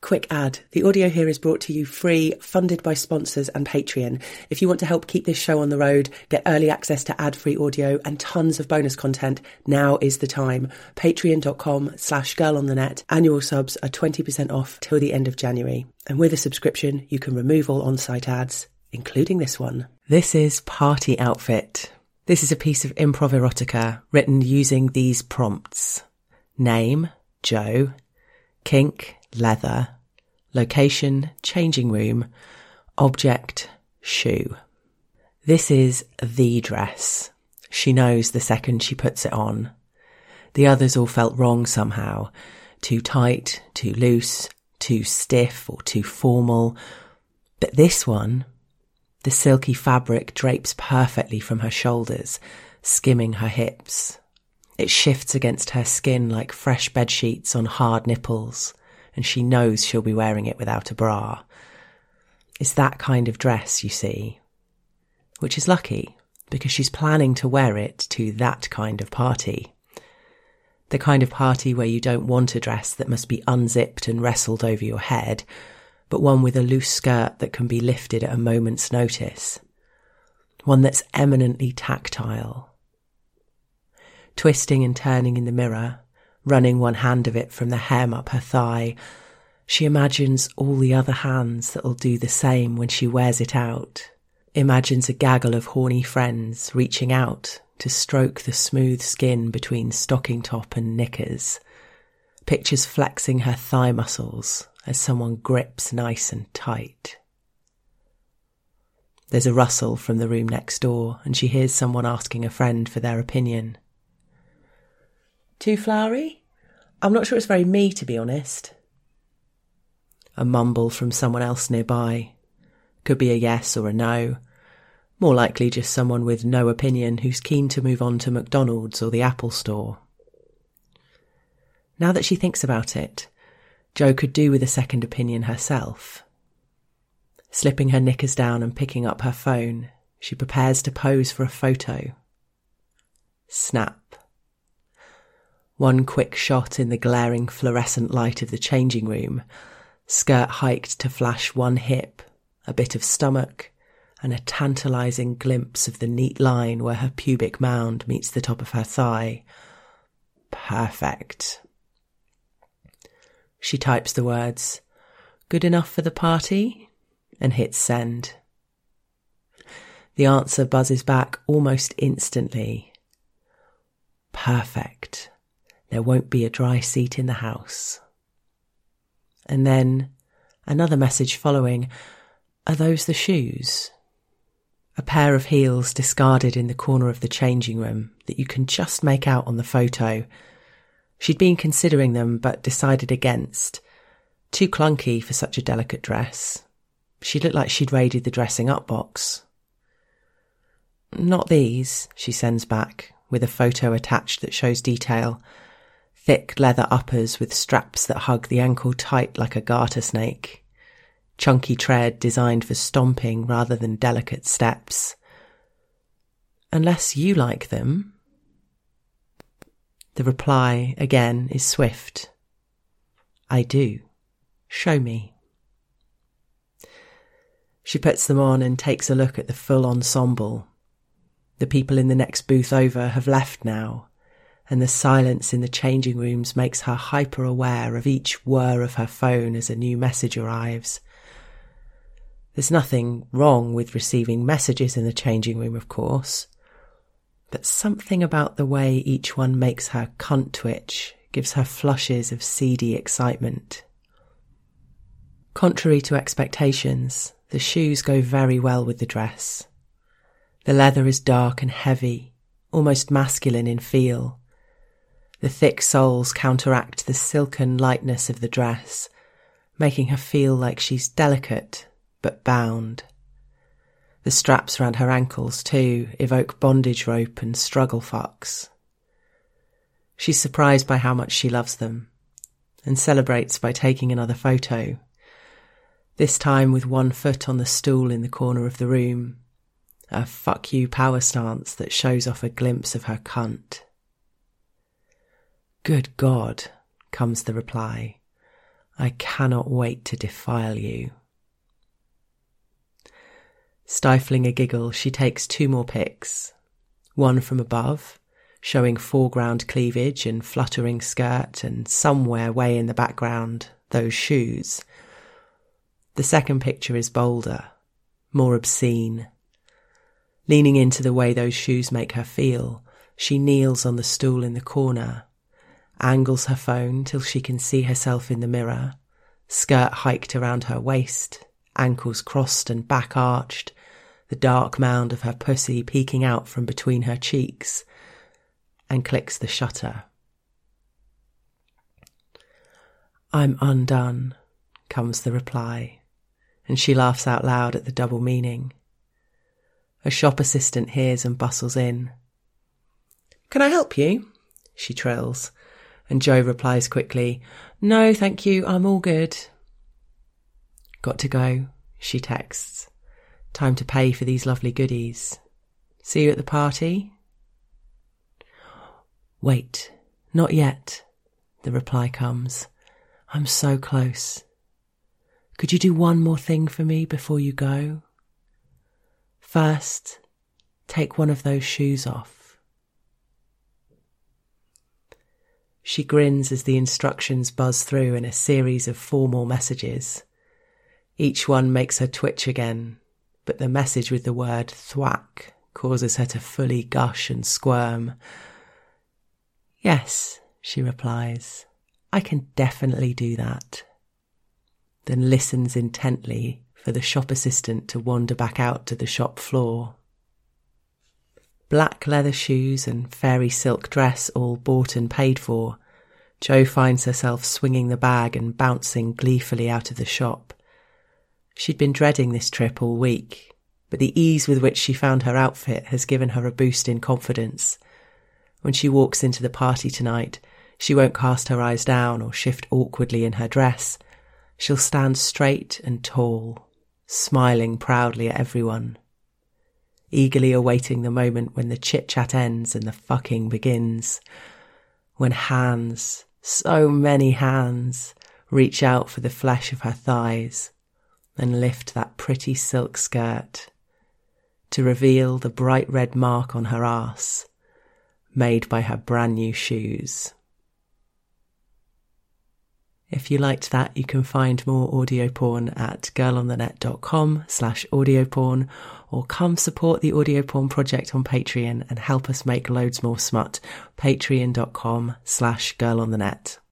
Quick ad. The audio here is brought to you free, funded by sponsors and Patreon. If you want to help keep this show on the road, get early access to ad-free audio and tons of bonus content, now is the time. Patreon.com/girlonthenet. Annual subs are 20% off till the end of January. And with a subscription, you can remove all on-site ads, including this one. This is Party Outfit. This is a piece of improv erotica written using these prompts. Name, Joe. Kink, leather. Location, changing room. Object, shoe. This is the dress. She knows the second she puts it on. The others all felt wrong somehow. Too tight, too loose, too stiff or too formal. But this one, the silky fabric drapes perfectly from her shoulders, skimming her hips. It shifts against her skin like fresh bedsheets on hard nipples, and she knows she'll be wearing it without a bra. It's that kind of dress, you see, which is lucky because she's planning to wear it to that kind of party. The kind of party where you don't want a dress that must be unzipped and wrestled over your head, but one with a loose skirt that can be lifted at a moment's notice. One that's eminently tactile. Twisting and turning in the mirror, running one hand of it from the hem up her thigh, she imagines all the other hands that'll do the same when she wears it out. Imagines a gaggle of horny friends reaching out to stroke the smooth skin between stocking top and knickers. Pictures flexing her thigh muscles as someone grips nice and tight. There's a rustle from the room next door and she hears someone asking a friend for their opinion. Too flowery? I'm not sure it's very me, to be honest. A mumble from someone else nearby. Could be a yes or a no. More likely just someone with no opinion who's keen to move on to McDonald's or the Apple Store. Now that she thinks about it, Jo could do with a second opinion herself. Slipping her knickers down and picking up her phone, she prepares to pose for a photo. Snap. One quick shot in the glaring fluorescent light of the changing room, skirt hiked to flash one hip, a bit of stomach, and a tantalising glimpse of the neat line where her pubic mound meets the top of her thigh. Perfect. She types the words, "Good enough for the party?" and hits send. The answer buzzes back almost instantly. Perfect. There won't be a dry seat in the house. And then another message following. Are those the shoes? A pair of heels discarded in the corner of the changing room that you can just make out on the photo. She'd been considering them but decided against. Too clunky for such a delicate dress. She looked like she'd raided the dressing up box. Not these, she sends back, with a photo attached that shows detail. Thick leather uppers with straps that hug the ankle tight like a garter snake. Chunky tread designed for stomping rather than delicate steps. Unless you like them. The reply, again, is swift. I do. Show me. She puts them on and takes a look at the full ensemble. The people in the next booth over have left now, and the silence in the changing rooms makes her hyper-aware of each whir of her phone as a new message arrives. There's nothing wrong with receiving messages in the changing room, of course, but something about the way each one makes her cunt twitch gives her flushes of seedy excitement. Contrary to expectations, the shoes go very well with the dress. The leather is dark and heavy, almost masculine in feel. The thick soles counteract the silken lightness of the dress, making her feel like she's delicate but bound. The straps around her ankles, too, evoke bondage rope and struggle fucks. She's surprised by how much she loves them, and celebrates by taking another photo, this time with one foot on the stool in the corner of the room, a fuck you power stance that shows off a glimpse of her cunt. Good God, comes the reply. I cannot wait to defile you. Stifling a giggle, she takes 2 more pics. One from above, showing foreground cleavage and fluttering skirt, and somewhere way in the background, those shoes. The second picture is bolder, more obscene. Leaning into the way those shoes make her feel, she kneels on the stool in the corner, angles her phone till she can see herself in the mirror, skirt hiked around her waist, ankles crossed and back arched, the dark mound of her pussy peeking out from between her cheeks, and clicks the shutter. I'm undone, comes the reply, and she laughs out loud at the double meaning. A shop assistant hears and bustles in. Can I help you? She trills, and Joe replies quickly, No, thank you, I'm all good. Got to go, she texts. Time to pay for these lovely goodies. See you at the party? Wait, not yet, the reply comes. I'm so close. Could you do one more thing for me before you go? First, take one of those shoes off. She grins as the instructions buzz through in a series of formal messages. Each one makes her twitch again, but the message with the word thwack causes her to fully gush and squirm. Yes, she replies, I can definitely do that. Then listens intently for the shop assistant to wander back out to the shop floor. Black leather shoes and fairy silk dress all bought and paid for, Jo finds herself swinging the bag and bouncing gleefully out of the shop. She'd been dreading this trip all week, but the ease with which she found her outfit has given her a boost in confidence. When she walks into the party tonight, she won't cast her eyes down or shift awkwardly in her dress. She'll stand straight and tall, smiling proudly at everyone, eagerly awaiting the moment when the chit-chat ends and the fucking begins, when hands, so many hands, reach out for the flesh of her thighs and lift that pretty silk skirt to reveal the bright red mark on her arse, made by her brand new shoes. If you liked that, you can find more audio porn at girlonthenet.com/audioporn, or come support the Audio Porn Project on Patreon and help us make loads more smut. Patreon.com/girlonthenet.